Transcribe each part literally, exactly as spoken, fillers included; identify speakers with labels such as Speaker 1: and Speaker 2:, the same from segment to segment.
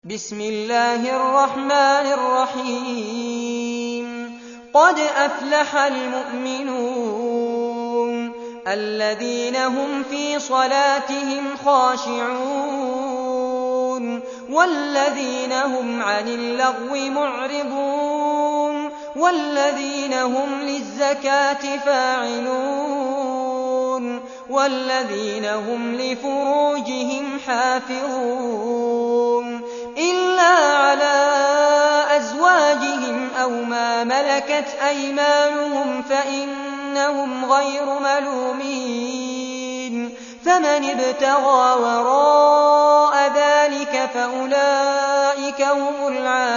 Speaker 1: بسم الله الرحمن الرحيم قد أفلح المؤمنون الذين هم في صلاتهم خاشعون والذين هم عن اللغو معرضون والذين هم للزكاة فاعلون والذين هم لفروجهم حافظون إلا على أزواجهم أو ما ملكت أيمانهم فإنهم غير ملومين فمن ابتغى وراء ذلك فأولئك هم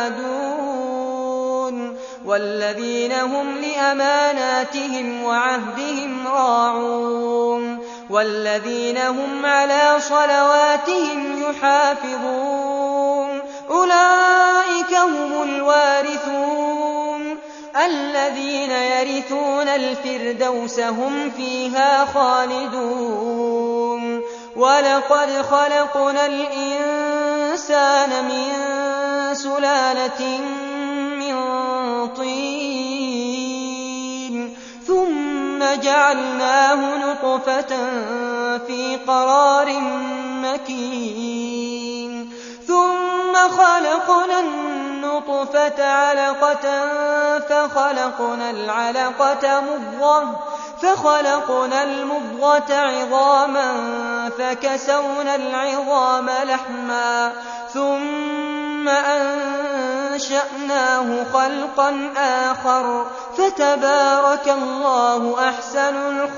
Speaker 1: العادون والذين هم لأماناتهم وعهدهم راعون والذين هم على صلواتهم يحافظون أولئك هم الوارثون الذين يرثون الفردوس هم فيها خالدون ولقد خلقنا الإنسان من سلالة من طين ثم جعلناه نطفة في قرار مكين ثم خلقنا النطفة علقة فخلقنا العلقة مضغة فخلقنا المضغة عظاما فكسونا العظام لحما ثم أنشأناه خلقا آخر فتبارك الله أحسن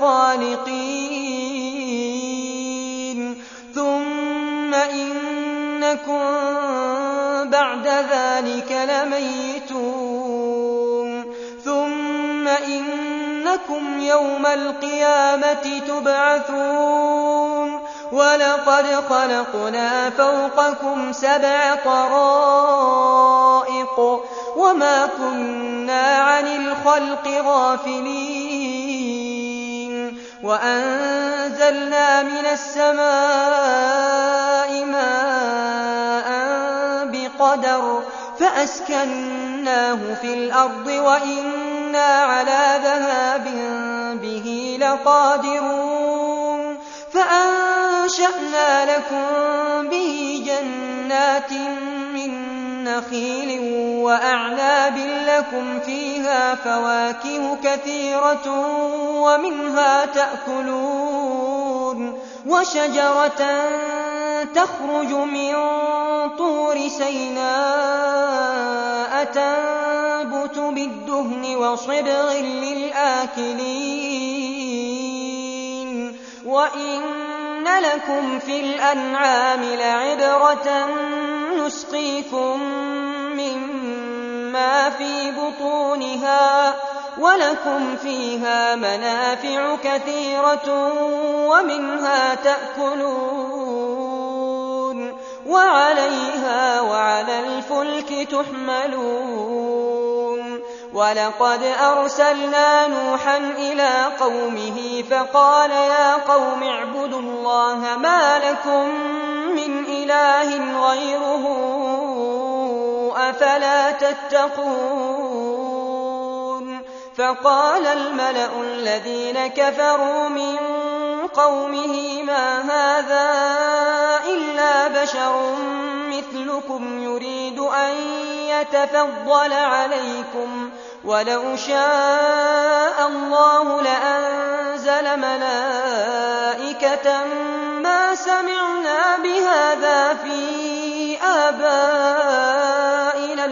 Speaker 1: الخالقين ثم إنكم بعد ذلك لميتون ثم إنكم يوم القيامة تبعثون ولقد خلقنا فوقكم سبع طرائق وما كنا عن الخلق غافلين وأنزلنا من السماء ماء بقدر فأسكناه في الأرض وإنا على ذهاب به لقادرون فأنشأنا لكم به جنات من نخيل وأعناب لكم فيها فواكه كثيرة ومنها تأكلون وشجرة تخرج من طور سيناء تنبت بالدهن وصبغ للآكلين وإن لكم في الأنعام لعبرة نسقيكم مما في بطونها ولكم فيها منافع كثيرة ومنها تأكلون وعليها وعلى الفلك تحملون ولقد أرسلنا نوحا إلى قومه فقال يا قوم اعبدوا الله ما لكم من إله غيره أفلا تتقون فقال الملأ الذين كفروا من قومه ما هذا إلا بشر مثلكم يريد أن يتفضل عليكم ولو شاء الله لأنزل ملائكة ما سمعنا بهذا في آبائنا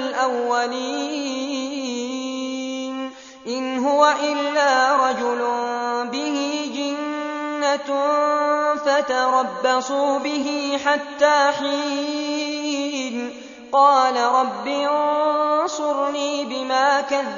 Speaker 1: الأولين إن هو إلا رجل به جنة فتربصوا به حتى حين قال رب انصرني بما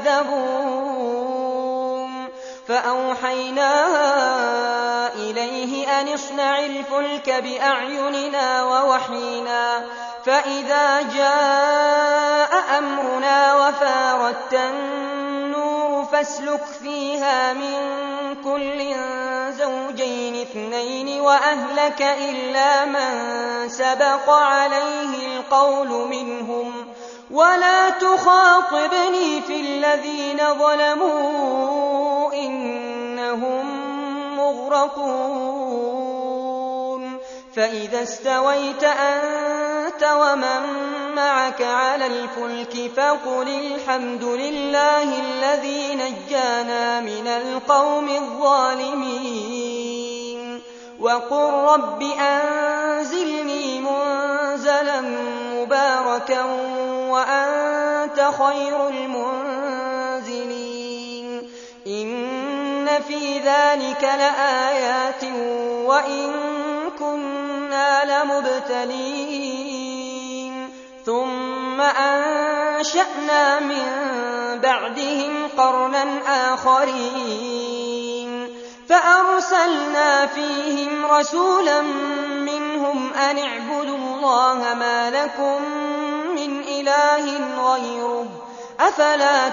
Speaker 1: كذبون فأوحينا إليه أن اصنع الفلك بأعيننا ووحينا فإذا جاء أمرنا وفارت النور فاسلك فيها من كل زوجين اثنين وأهلك إلا من سبق عليه القول منهم ولا تخاطبني في الذين ظلموا إنهم مغرقون فإذا استويت أنت ومن معك على الفلك فقل الحمد لله الذي نجانا من القوم الظالمين وقل رب أنزلني منزلا مباركا وأنت خير المنزلين إن في ذلك لآيات وإن كنا لمبتلين ثم أنشأنا من بعدهم قرنا آخرين فأرسلنا فيهم رسولا منهم أن اعبدوا الله ما لكم من إله غيره أفلا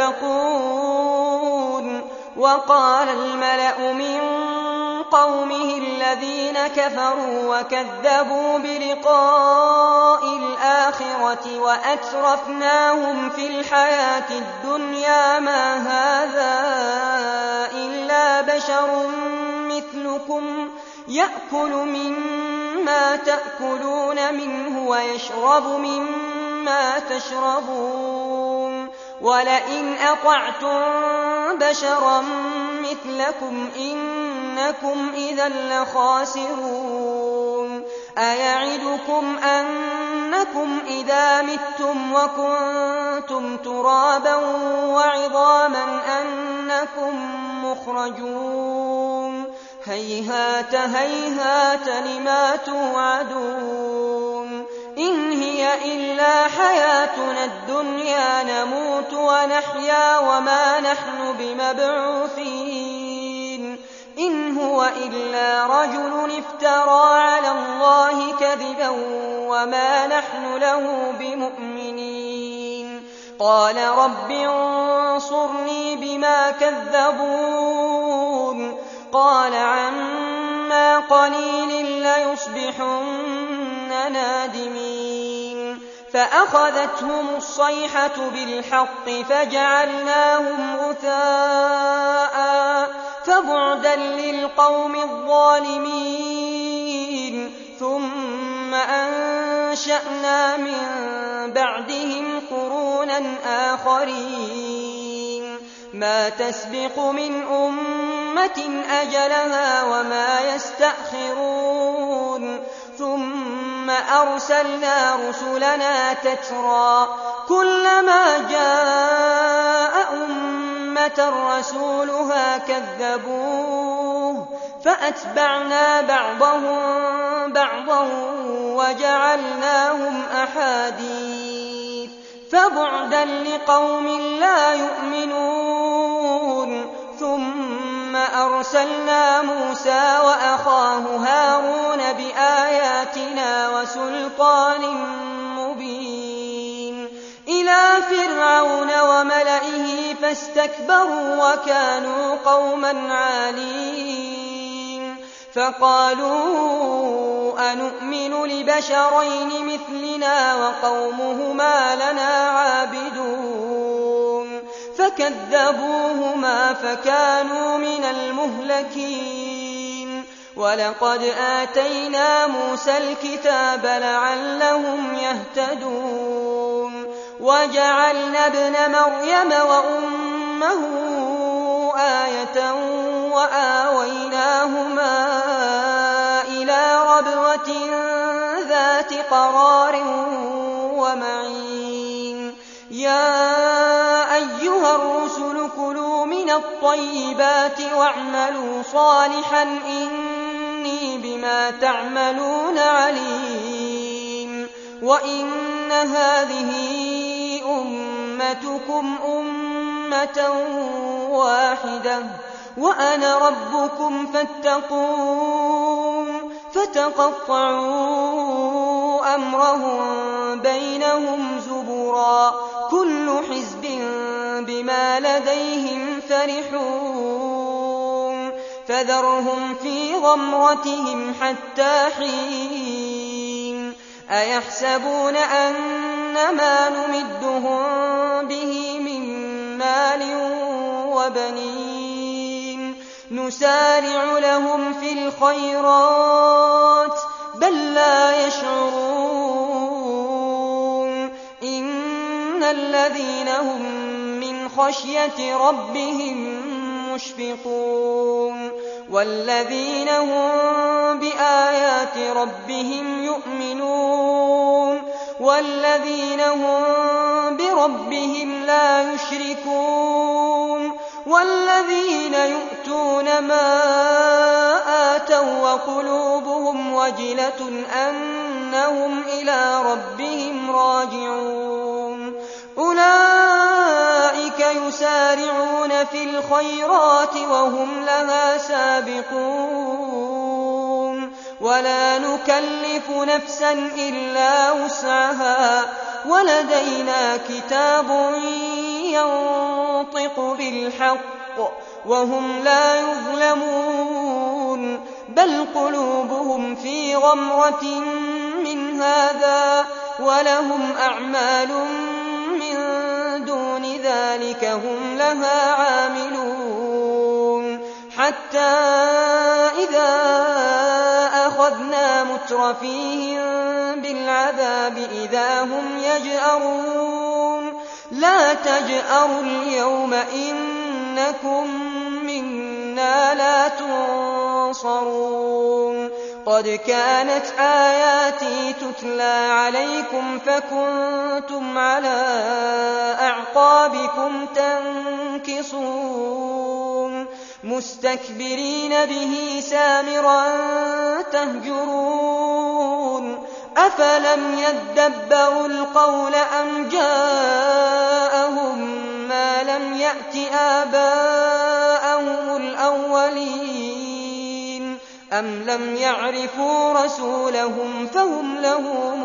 Speaker 1: تتقون وقال الملأ من قومه الذين كفروا وكذبوا بلقاء الآخرة وأترفناهم في الحياة الدنيا ما هذا إلا بشر مثلكم يأكل مما تأكلون منه ويشرب مما تشربون ولئن أطعتم بشرا مثلكم إنكم إذا لخاسرون أيعدكم أنكم إذا متم وكنتم ترابا وعظاما أنكم مخرجون هيهات هيهات لما توعدون إن هي إلا حياتنا الدنيا نموت ونحيا وما نحن بمبعوثين إن هو إلا رجل افترى على الله كذبا وما نحن له بمؤمنين قال رب انصرني بما كذبون قال عما قليل ليصبحن نادمين فأخذتهم الصيحة بالحق فجعلناهم غثاء فبعدا للقوم الظالمين ثم أنشأنا من بعدهم قرونا آخرين ما تسبق من أمة أجلها وما يستأخرون ثم أرسلنا رسلنا تترى كلما جاء أمة رسولها كذبوه فأتبعنا بعضهم بعضا وجعلناهم أحاديث فبعدا لقوم لا يؤمنون ثم أرسلنا موسى وأخاه هارون بآياتنا وسلطان مبين إلى فرعون وملئه فاستكبروا وكانوا قوما عالين فقالوا أنؤمن لبشرين مثلنا وقومهما لنا عابدون فكذبوهما فكانوا من المهلكين ولقد آتينا موسى الكتاب لعلهم يهتدون وجعلنا ابن مريم وأمه آية وآويناهما إلى ربوة ذات قرار ومعين يا أيها الرسل كلوا من الطيبات واعملوا صالحا إني بما تعملون عليم وإن هذه أمتكم أمة واحدة وأنا ربكم فاتقون فتقطعوا أمرهم بينهم زبرا كل حزب بما لديهم فرحون فذرهم في غمرتهم حتى حين أيحسبون أنما نمدهم به من مال وبنين نسارع لهم في الخيرات بل لا يشعرون إن الذين هم من خشية ربهم مشفقون والذين هم بآيات ربهم يؤمنون والذين هم بربهم لا يشركون والذين يؤتون ما آتوا وقلوبهم وجلة أنهم إلى ربهم راجعون أولئك يسارعون في الخيرات وهم لها سابقون ولا نكلف نفسا إلا وسعها ولدينا كتاب ينطق بالحق وهم لا يظلمون بل قلوبهم في غمرة من هذا ولهم أعمال من دون ذلك هم لها عاملون حتى إذا أخذنا مترفيهم بالعذاب إذا هم يجأرون لا تجأروا اليوم إنكم منا لا تنصرون قد كانت آياتي تتلى عليكم فكنتم على أعقابكم تنكصون مستكبرين به سامرا تهجرون أفلم يدبروا القول أم جاءهم ما لم يأت آباءهم الأولين أم لم يعرفوا رسولهم فهم له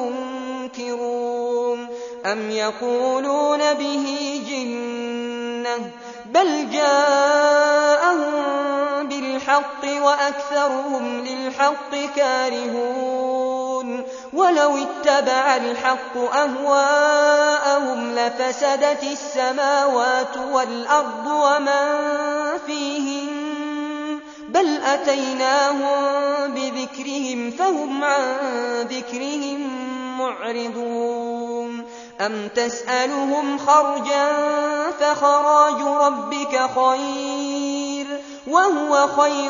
Speaker 1: منكرون أم يقولون به جنة بل جاءهم بالحق وأكثرهم للحق كارهون ولو اتبع الحق أهواءهم لفسدت السماوات والأرض ومن فيهن بل أتيناهم بذكرهم فهم عن ذكرهم معرضون أم تسألهم خرجا فخراج ربك خير وهو خير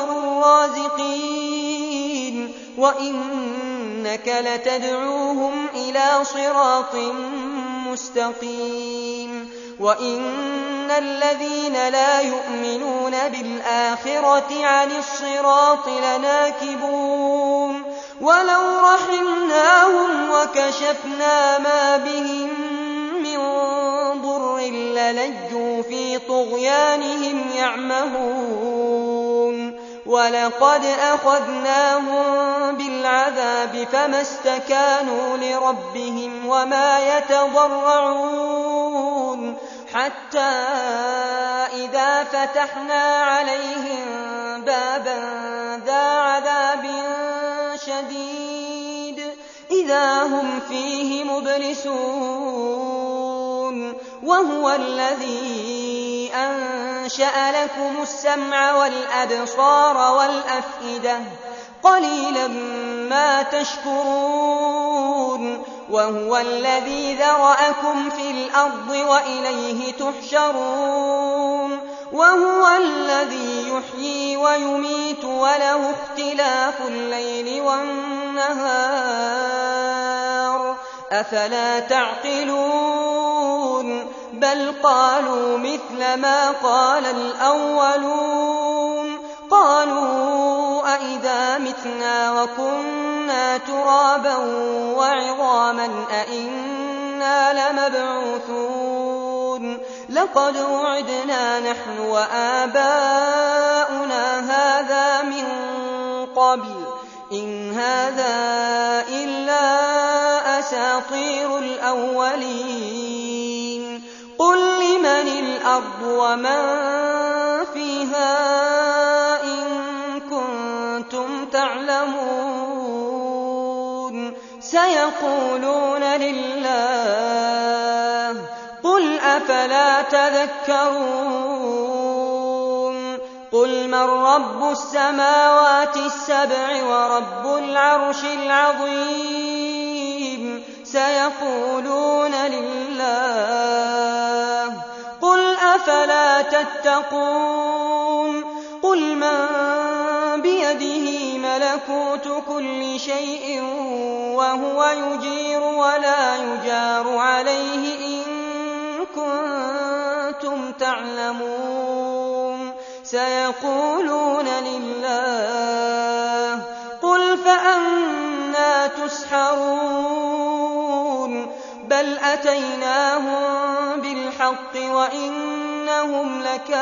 Speaker 1: الرازقين وإنك لتدعوهم إلى صراط مستقيم وإن الذين لا يؤمنون بالآخرة عن الصراط لناكبون ولو رحمناهم وكشفنا ما بهم من ضر للجوا في طغيانهم يعمهون ولقد أخذناهم بالعذاب فما استكانوا لربهم وما يتضرعون حتى إذا فتحنا عليهم بابا ذا عذاب شديد إذا هم فيه مبلسون وهو الذي أنشأ لكم السمع والأبصار والأفئدة قليلا ما تشكرون وهو الذي ذرأكم في الأرض وإليه تحشرون وهو الذي يحيي ويميت وله اختلاف الليل والنهار أفلا تعقلون بل قالوا مثل ما قال الأولون قالوا أئذا متنا وكنا ترابا وعظاما أئنا لمبعوثون لقد وعدنا نحن وآباؤنا هذا من قبل إن هذا إلا أساطير الأولين قل لمن الأرض ومن فيها إن سيقولون لله قل أفلا تذكرون قل من رب السماوات السبع ورب العرش العظيم سيقولون لله قل أفلا تتقون قل من بيده ملكوت كل شيء وهو يجير ولا يجار عليه إن كنتم تعلمون سيقولون لله قل فأنى تسحرون بل أتيناهم بالحق وإنهم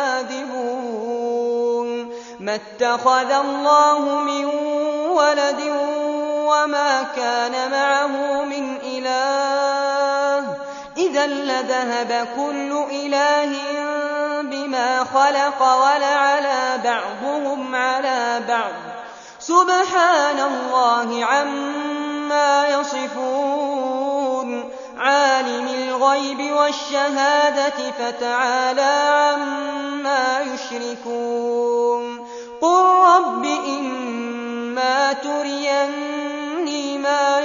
Speaker 1: لكاذبون ما اتخذ الله من ولد وما كان معه من إله إذا لذهب كل إله بما خلق ولعلى بعضهم على بعض سبحان الله عما يصفون عالم الغيب والشهادة فتعالى عما يشركون قل رب إما تريني ما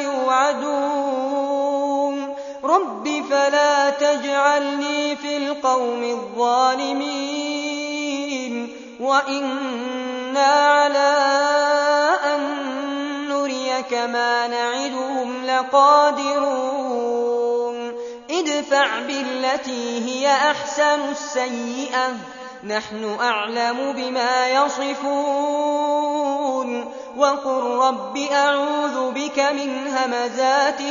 Speaker 1: يوعدون رب فلا تجعلني في القوم الظالمين وإنا على أن نريك ما نعدهم لقادرون ادفع بالتي هي أحسن السيئة نحن أعلم بما يصفون وقل رب أعوذ بك من همزات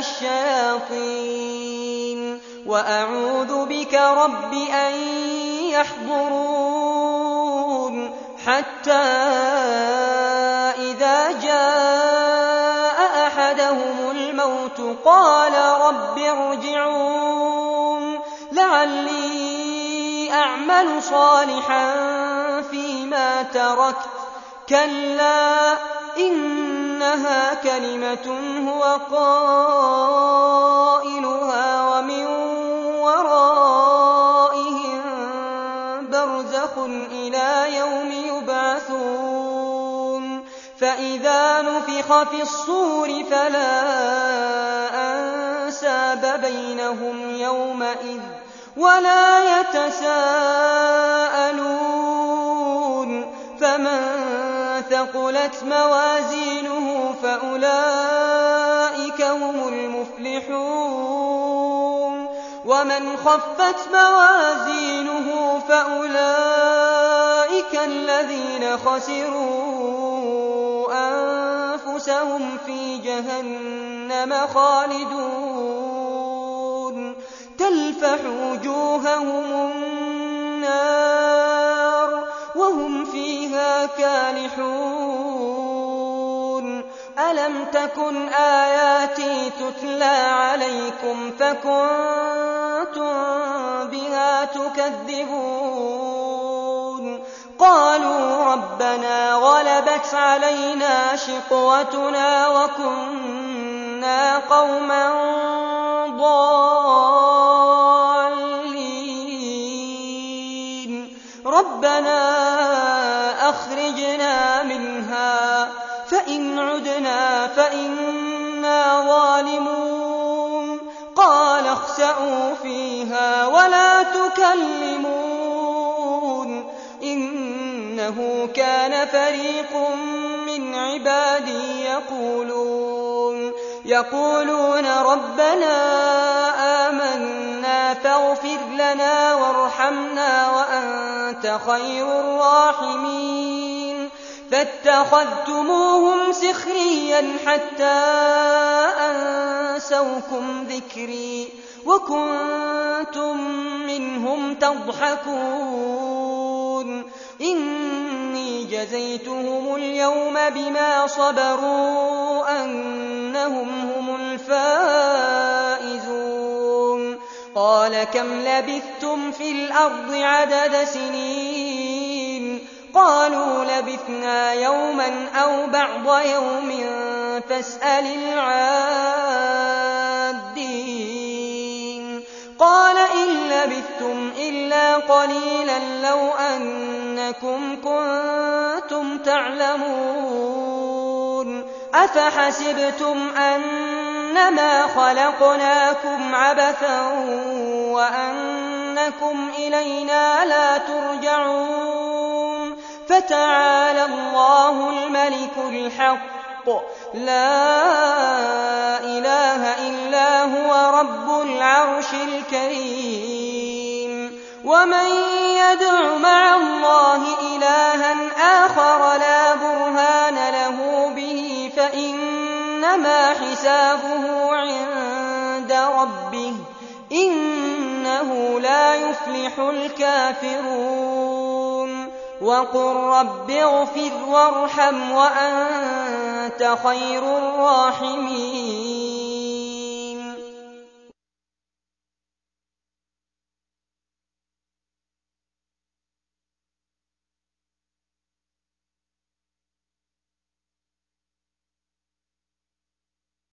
Speaker 1: الشياطين وأعوذ بك رب أن يحضرون حتى إذا جاء أحدهم الموت قال رب ارجعون لعلي أعمل صالحا فيما تركت كلا إنها كلمة هو قائلها ومن ورائهم برزخ إلى يوم يبعثون فإذا نفخ في الصور فلا أنساب بينهم يومئذ ولا يتساءلون فمن ثقلت موازينه فأولئك هم المفلحون ومن خفت موازينه فأولئك الذين خسروا أنفسهم في جهنم خالدون تلفح وجوههم النار وهم فيها كالحون ألم تكن آياتي تتلى عليكم فكنتم بها تكذبون قالوا ربنا غلبت علينا شقوتنا وكنا قوما ضالين ربنا أخرجنا منها فإن عدنا فإنا ظالمون قال اخسئوا فيها ولا تكلمون إنه كان فريق من عبادي يقولون يقولون ربنا آمنا فاغفر لنا وارحمنا وأنت خير الراحمين فاتخذتموهم سخريا حتى أنسوكم ذكري وكنتم منهم تضحكون إني جزيتهم اليوم بما صبروا أنهم هم الفائزون قال كم لبثتم في الأرض عدد سنين قالوا لبثنا يوما أو بعض يوم فاسأل العادين قال إن لبثتم إلا قليلا لو أنكم كنتم تعلمون أفحسبتم أنما خلقناكم عبثا وأنكم إلينا لا ترجعون فتعالى الله الملك الحق لا إله إلا هو رب العرش الكريم ومن يدع مع الله إلها آخر لا برهان له به فإنما حسابه عند ربه إنه لا يفلح الكافرون وقل رب اغفر وارحم وأنت خير الراحمين